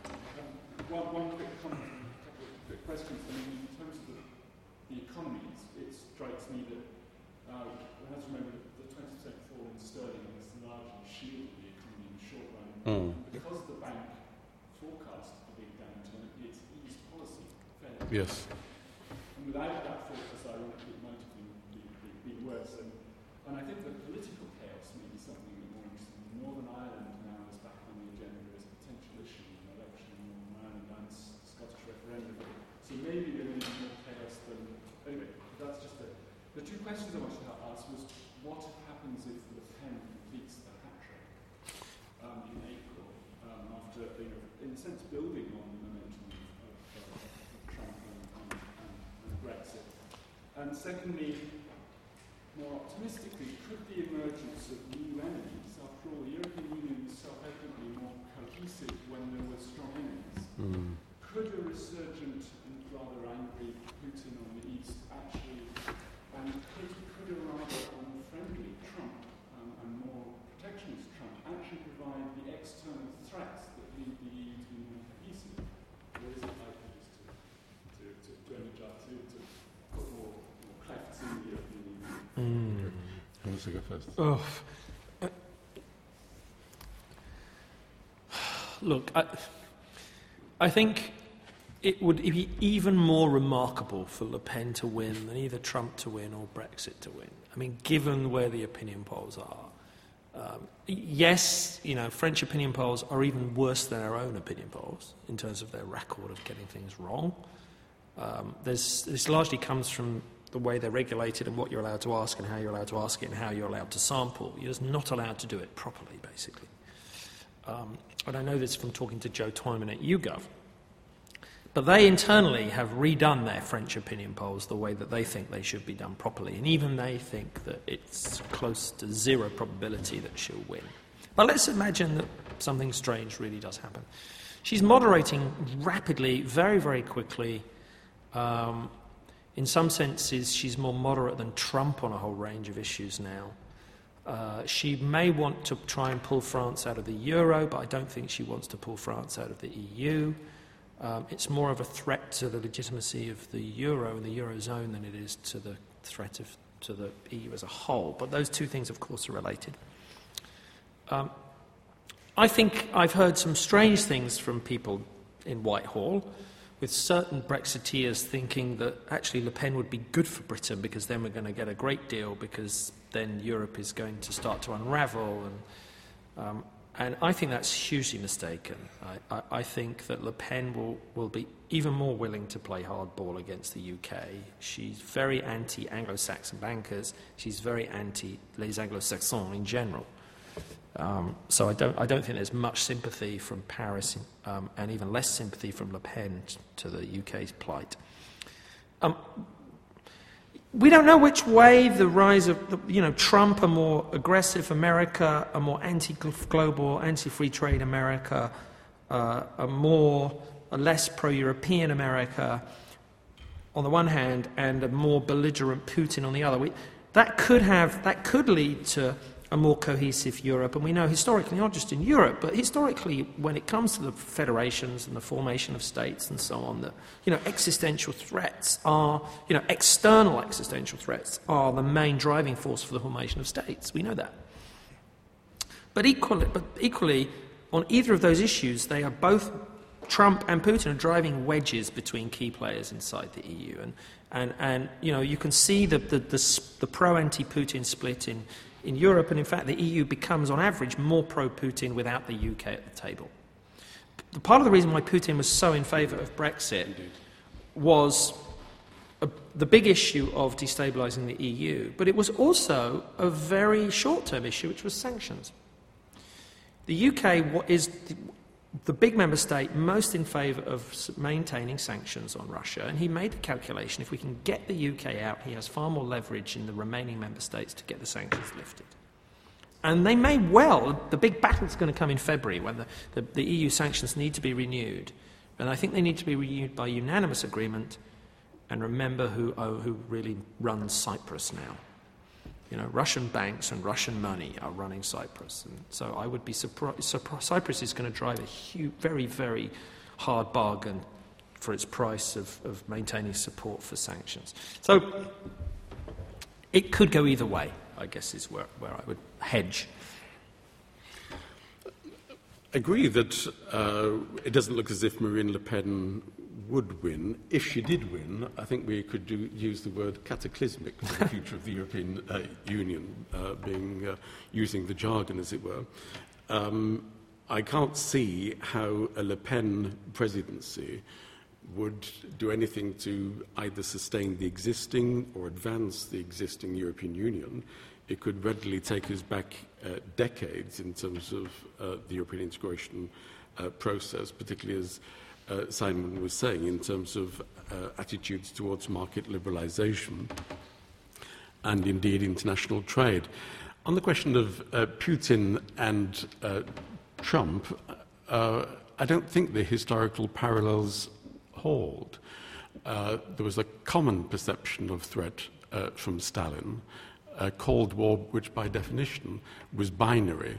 One quick comment and a couple of quick questions. I mean, in terms of the economies, it strikes me that one has to remember that the 20% fall in sterling has largely shielded the economy in the short run. Mm. Because the bank forecast a big downturn, it's eased policy fairly. Yes. And without that forecast, ironically, it might have been worse. And I think the political chaos may be something that more interesting. Northern Ireland now is back on the agenda as a potential issue in an election in Northern Ireland and Scottish referendum. So maybe there may be more chaos than... Anyway, that's just the two questions I wanted to ask was what happens if Le Pen completes the hat-trick in April after, in a sense, building on the momentum of Trump and Brexit. And secondly, more optimistically, could the emergence of new enemies, after all, the European Union was self-evidently more cohesive when there were strong enemies, could a resurgent and rather angry Putin on the East actually, and could a rather unfriendly Trump and more protectionist Trump actually provide the external threats that lead the EU to be more cohesive? Or is it likely just to put more clefts in the European Union? Who wants to go first? Look, I think it would be even more remarkable for Le Pen to win than either Trump to win or Brexit to win. I mean, given where the opinion polls are. Yes, French opinion polls are even worse than our own opinion polls in terms of their record of getting things wrong. This largely comes from the way they're regulated and what you're allowed to ask and how you're allowed to ask it and how you're allowed to sample. You're just not allowed to do it properly, basically. And I know this from talking to Joe Twyman at YouGov. But they internally have redone their French opinion polls the way that they think they should be done properly. And even they think that it's close to zero probability that she'll win. But let's imagine that something strange really does happen. She's moderating rapidly, very, very quickly. In some senses, she's more moderate than Trump on a whole range of issues now. She may want to try and pull France out of the euro, but I don't think she wants to pull France out of the EU. It's more of a threat to the legitimacy of the euro and the eurozone than it is to the threat to the EU as a whole. But those two things, of course, are related. I think I've heard some strange things from people in Whitehall, with certain Brexiteers thinking that actually Le Pen would be good for Britain because then we're going to get a great deal because then Europe is going to start to unravel. And I think that's hugely mistaken. I think that Le Pen will be even more willing to play hardball against the UK. She's very anti-Anglo-Saxon bankers. She's very anti-les Anglo-Saxons in general. So I don't think there's much sympathy from Paris and even less sympathy from Le Pen to the UK's plight. We don't know which way the rise of Trump, a more aggressive America, a more anti-global, anti-free trade America, a less pro-European America on the one hand, and a more belligerent Putin on the other. That could lead to a more cohesive Europe, and we know historically, not just in Europe, but historically, when it comes to the federations and the formation of states and so on, that existential threats are, external existential threats are the main driving force for the formation of states. We know that. But equally, on either of those issues, they are both, Trump and Putin are driving wedges between key players inside the EU. And you know, you can see the pro-anti-Putin split in Europe, and in fact the EU becomes, on average, more pro-Putin without the UK at the table. The part of the reason why Putin was so in favour of Brexit was the big issue of destabilising the EU, but it was also a very short-term issue, which was sanctions. The UK is the big member state most in favour of maintaining sanctions on Russia, and he made the calculation, if we can get the UK out, he has far more leverage in the remaining member states to get the sanctions lifted. And they may well, the big battle's going to come in February when the EU sanctions need to be renewed, and I think they need to be renewed by unanimous agreement. And remember who really runs Cyprus now. You know, Russian banks and Russian money are running Cyprus. And so I would be surprised. Cyprus is going to drive a very, very hard bargain for its price of maintaining support for sanctions. So it could go either way, I guess, is where I would hedge. I agree that it doesn't look as if Marine Le Pen would win. If she did win, I think we could use the word cataclysmic for the future of the European Union, using the jargon, as it were. I can't see how a Le Pen presidency would do anything to either sustain the existing or advance the existing European Union. It could readily take us back decades in terms of the European integration process, particularly as Simon was saying, in terms of attitudes towards market liberalisation and indeed international trade. On the question of Putin and Trump, I don't think the historical parallels hold. There was a common perception of threat from Stalin, a Cold War which by definition was binary.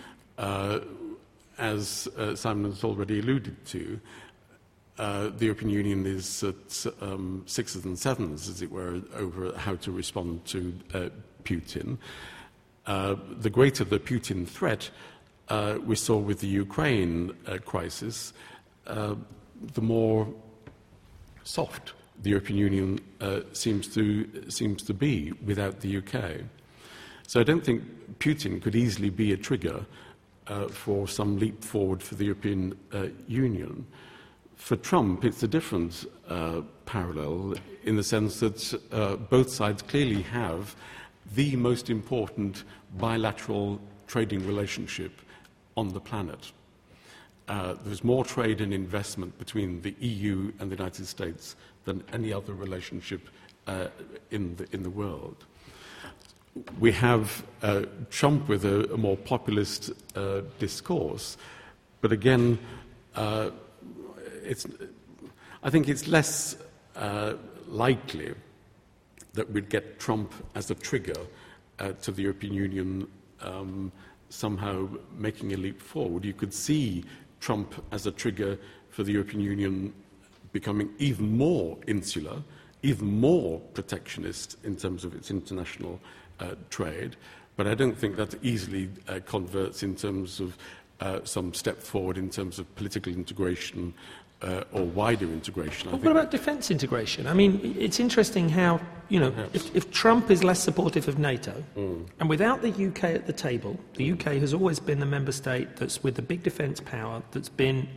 As Simon has already alluded to, the European Union is at sixes and sevens, as it were, over how to respond to Putin. The greater the Putin threat, we saw with the Ukraine crisis, the more soft the European Union seems to be without the UK. So I don't think Putin could easily be a trigger for some leap forward for the European Union. For Trump, it's a different parallel in the sense that both sides clearly have the most important bilateral trading relationship on the planet. There's more trade and investment between the EU and the United States than any other relationship in the world. We have Trump with a more populist discourse, but again, I think it's less likely that we'd get Trump as a trigger to the European Union somehow making a leap forward. You could see Trump as a trigger for the European Union becoming even more insular, even more protectionist in terms of its international trade, but I don't think that easily converts in terms of some step forward in terms of political integration or wider integration. What about defence integration? I mean, it's interesting how, you know, if Trump is less supportive of NATO, and without the UK at the table, the UK has always been the member state that's with the big defence power, that's been,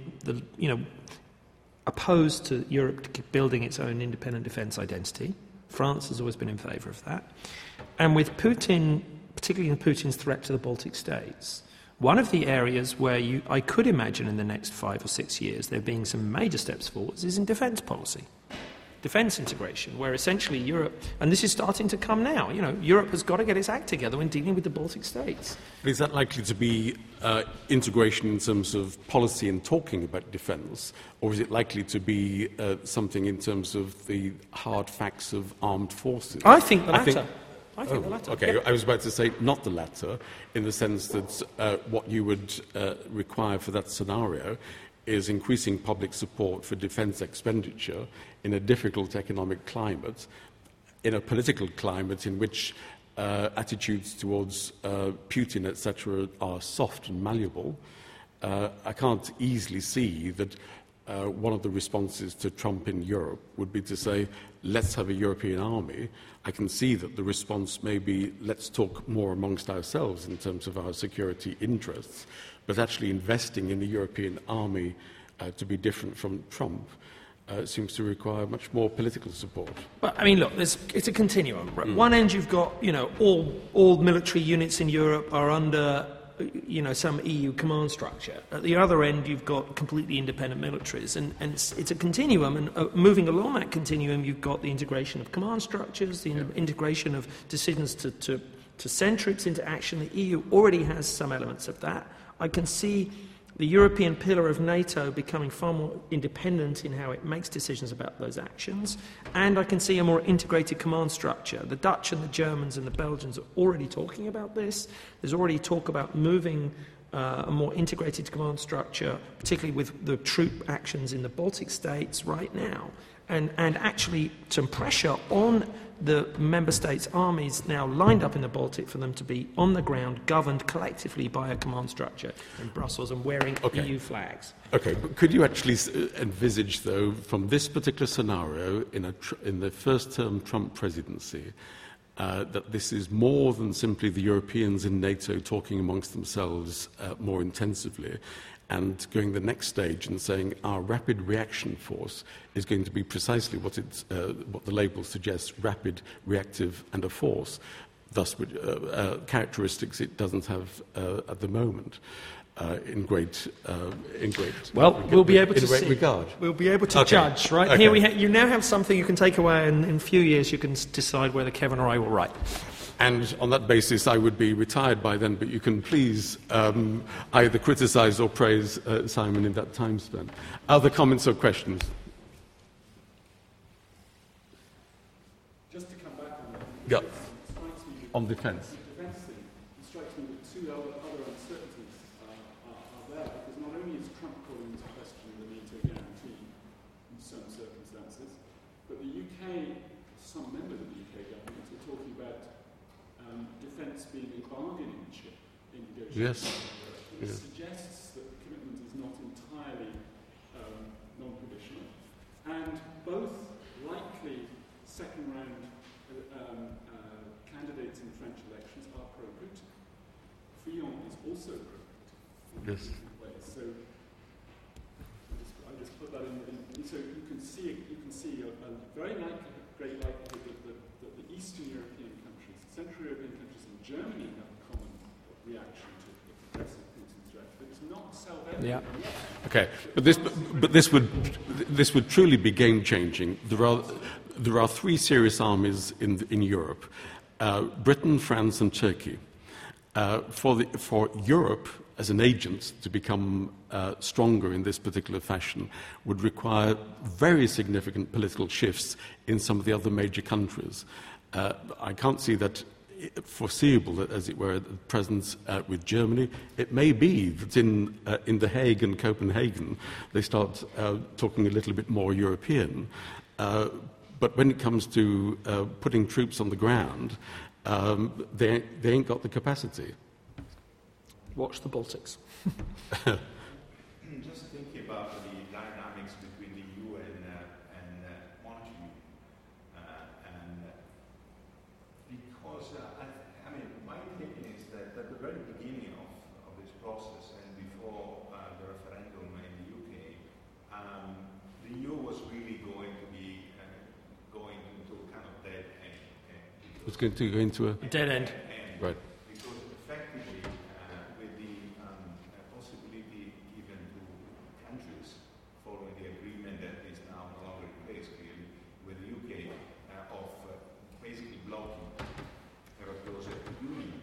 opposed to Europe building its own independent defence identity. France has always been in favour of that. And with Putin, particularly in Putin's threat to the Baltic states, one of the areas where I could imagine in the next 5 or 6 years there being some major steps forwards is in defence policy, defence integration, where essentially Europe, and this is starting to come now, Europe has got to get its act together when dealing with the Baltic states. But is that likely to be integration in terms of policy and talking about defence, or is it likely to be something in terms of the hard facts of armed forces? I think the latter. I think the latter. Okay, yep. I was about to say not the latter, in the sense that what you would require for that scenario is increasing public support for defence expenditure in a difficult economic climate, in a political climate in which attitudes towards Putin, etc., are soft and malleable, I can't easily see that one of the responses to Trump in Europe would be to say, let's have a European army. I can see that the response may be, let's talk more amongst ourselves in terms of our security interests, but actually investing in the European army to be different from Trump seems to require much more political support. Well, I mean, look, it's a continuum. Right? One end, you've got, all military units in Europe are under, some EU command structure. At the other end, you've got completely independent militaries, and it's a continuum. And moving along that continuum, you've got the integration of command structures, the integration of decisions to send troops into action. The EU already has some elements of that. I can see the European pillar of NATO becoming far more independent in how it makes decisions about those actions, and I can see a more integrated command structure. The Dutch and the Germans and the Belgians are already talking about this. There's already talk about moving a more integrated command structure, particularly with the troop actions in the Baltic states right now, and actually some pressure on the member states' armies now lined up in the Baltic for them to be on the ground, governed collectively by a command structure in Brussels and wearing EU flags. Okay, but could you actually envisage, though, from this particular scenario in the first-term Trump presidency, that this is more than simply the Europeans in NATO talking amongst themselves more intensively, and going the next stage and saying our rapid reaction force is going to be precisely what the label suggests, rapid, reactive, and a force, thus characteristics it doesn't have at the moment in great well, we'll be able to see. Regard. We'll be able to judge, right? Okay. Here you now have something you can take away, and in a few years you can decide whether Kevin or I were right. And on that basis, I would be retired by then, but you can please either criticise or praise Simon in that time span. Other comments or questions? Just to come back on that, Yeah. it strikes me On defence. the defence thing, it strikes me that two other uncertainties are there, because not only is Trump calling into question the NATO guarantee in some circumstances, but the UK, some members of the UK government are talking about defence being a bargaining chip in negotiations. Yes. It suggests that the commitment is not entirely non-conditional, and both likely second-round candidates in French elections are pro-Putin. Fillon is also pro-Putin. Yes. So I just put that in. So you can see a very great likelihood that the Eastern European countries, Central European countries, and Germany have a common reaction to the progressive Putin threat. But it's not self-evident. Yeah. Okay, but this would truly be game-changing. There are three serious armies in Europe: Britain, France, and Turkey. For Europe as an agent to become stronger in this particular fashion would require very significant political shifts in some of the other major countries. I can't see that foreseeable, as it were, at the present with Germany. It may be that in The Hague and Copenhagen they start talking a little bit more European. But when it comes to putting troops on the ground, they ain't got the capacity. Watch the Baltics. Just thinking about the dynamics between the EU and Montenegro, and because I mean, my opinion is that at the very beginning of this process and before the referendum in the UK, the EU was really going to be going into kind of dead end. It's going to go into a dead end. Right. Because effectively, with the possibility given to countries following the agreement that is now no longer in place, clearly, with the UK, of basically blocking the closer union,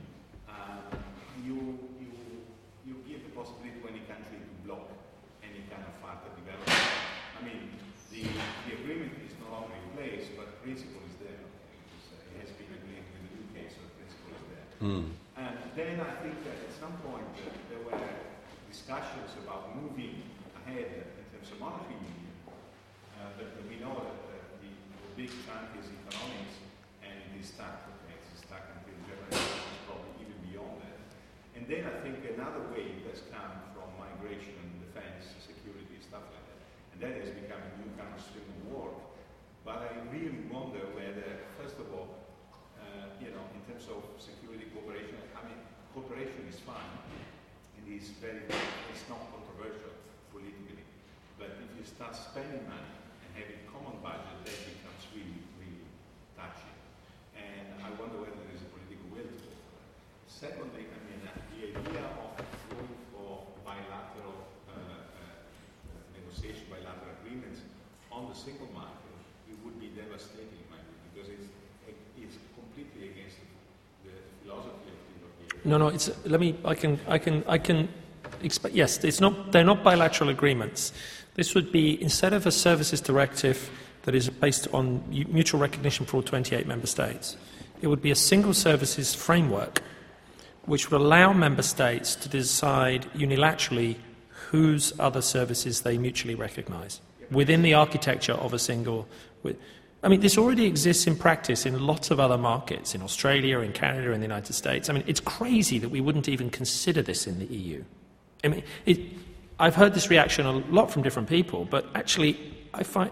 you give the possibility to any country to block any kind of further development. I mean, the agreement is no longer in place, but the principle is there. It has been agreed with the UK, so the principle is there. And then I think that at some point there were discussions about moving ahead in terms of monetary union. But we know that the big chunk is economics, and it is stuck. Okay, it's stuck until January, probably even beyond that. And then I think another wave has come from my migration, defense, security, stuff like that. And that has become a new kind of stream of work. But I really wonder whether, first of all, in terms of security cooperation, I mean, cooperation is fine, and it's not controversial politically. But if you start spending money and having common budget, that becomes really, really touchy. And I wonder whether there is a political will to go for that. Secondly, I mean, the idea of going for bilateral negotiation, bilateral agreements on the single market, it would be devastating, in my view, because it's completely against the philosophy of the European. No, it's. I can. Yes, they're not bilateral agreements. This would be, instead of a services directive that is based on mutual recognition for all 28 member states, it would be a single services framework which would allow member states to decide unilaterally whose other services they mutually recognise within the architecture of a single. I mean, this already exists in practice in lots of other markets, in Australia, in Canada, in the United States. I mean, it's crazy that we wouldn't even consider this in the EU. I mean, I've heard this reaction a lot from different people, but actually, I find,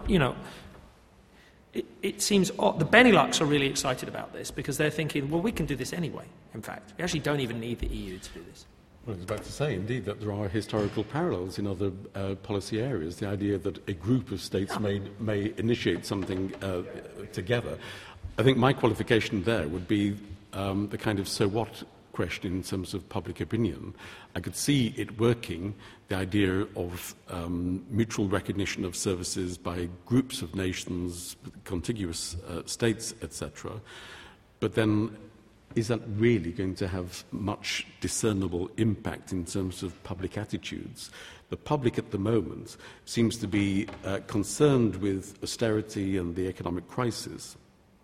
it seems odd. The Benelux are really excited about this because they're thinking, well, we can do this anyway, in fact. We actually don't even need the EU to do this. Well, I was about to say, indeed, that there are historical parallels in other policy areas. The idea that a group of states may initiate something together. I think my qualification there would be the kind of so what question in terms of public opinion. I could see it working, the idea of mutual recognition of services by groups of nations, contiguous states, etc. But then, is that really going to have much discernible impact in terms of public attitudes? The public at the moment seems to be concerned with austerity and the economic crisis,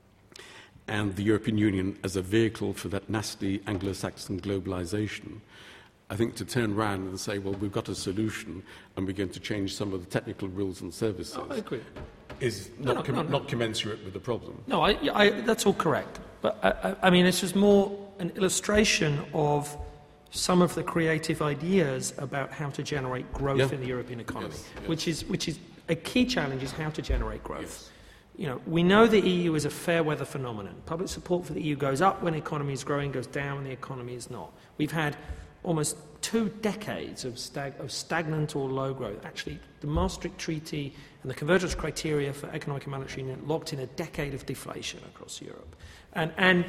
and the European Union as a vehicle for that nasty Anglo-Saxon globalization. I think to turn around and say, well, we've got a solution and we're going to change some of the technical rules and services I agree. is not commensurate with the problem. No, that's all correct. But, I mean, this was more an illustration of some of the creative ideas about how to generate growth in the European economy, which is a key challenge is how to generate growth. Yes. We know the EU is a fair weather phenomenon. Public support for the EU goes up when the economy is growing, goes down when the economy is not. We've had almost 2 decades of stagnant or low growth. Actually, the Maastricht Treaty and the convergence criteria for economic and monetary union locked in a decade of deflation across Europe. And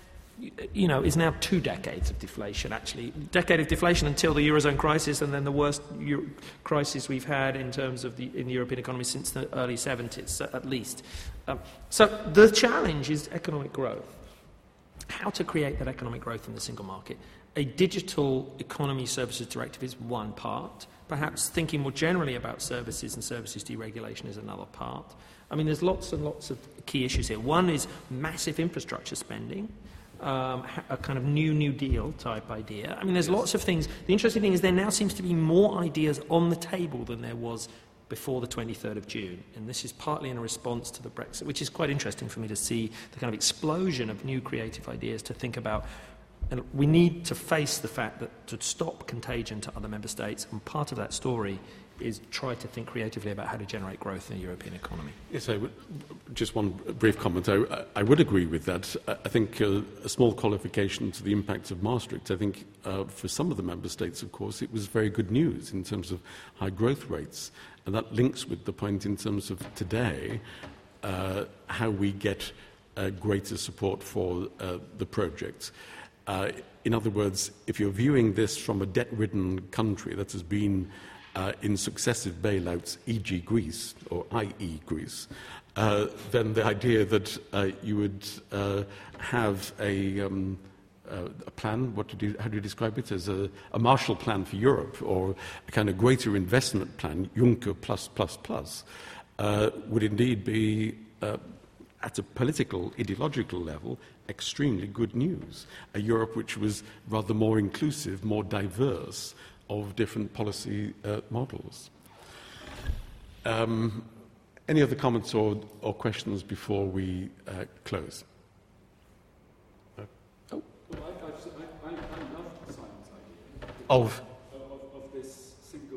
is now 2 decades of deflation, actually. Decade of deflation until the Eurozone crisis, and then the worst crisis we've had in terms of in the European economy since the early 70s, at least. So the challenge is economic growth. How to create that economic growth in the single market. A digital economy services directive is one part. Perhaps thinking more generally about services and services deregulation is another part. I mean, there's lots and lots of key issues here. One is massive infrastructure spending, a kind of New Deal type idea. I mean, there's lots of things. The interesting thing is there now seems to be more ideas on the table than there was before the 23rd of June. And this is partly in a response to the Brexit, which is quite interesting for me to see the kind of explosion of new creative ideas to think about. And we need to face the fact that to stop contagion to other member states, and part of that story is try to think creatively about how to generate growth in the European economy. Yes, just one brief comment. I would agree with that. I think a small qualification to the impact of Maastricht. I think for some of the member states, of course, it was very good news in terms of high growth rates. And that links with the point in terms of today, how we get greater support for the projects. In other words, if you're viewing this from a debt-ridden country that has been in successive bailouts, e.g. Greece, or i.e. Greece, then the idea that you would have a plan, how do you describe it, as a Marshall Plan for Europe, or a kind of greater investment plan, Juncker plus, would indeed be, at a political, ideological level, extremely good news. A Europe which was rather more inclusive, more diverse, of different policy models. Any other comments or questions before we close? Well, I love Simon's idea Of this single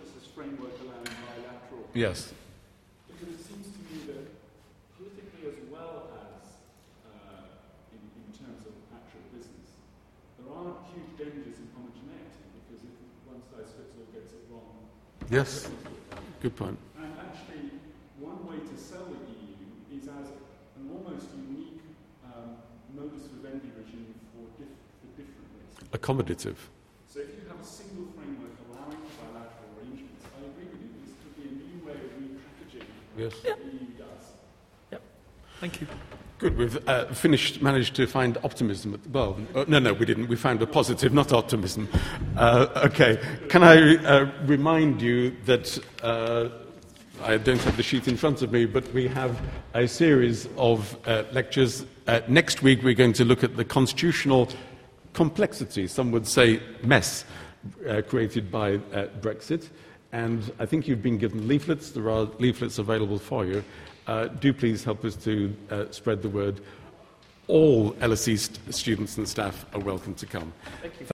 processes framework allowing bilateral. Yes. Because it seems to me that politically as well as in terms of actual business, there are huge dangers in homogeneity, because if one size fits all gets it wrong. Yes. Good point. And actually, one way to sell the EU is as an almost unique modus vivendi regime for different races. Accommodative. So if you have a single framework allowing bilateral arrangements, I agree with you, this could be a new way of repackaging Yes. what the EU does. Yep. Thank you. Good. We've managed to find optimism. No, we didn't. We found a positive, not optimism. Okay. Can I remind you that I don't have the sheet in front of me, but we have a series of lectures. Next week, we're going to look at the constitutional complexity, some would say mess, created by Brexit. And I think you've been given leaflets. There are leaflets available for you. Do please help us to spread the word. All LSE students and staff are welcome to come. Thank you.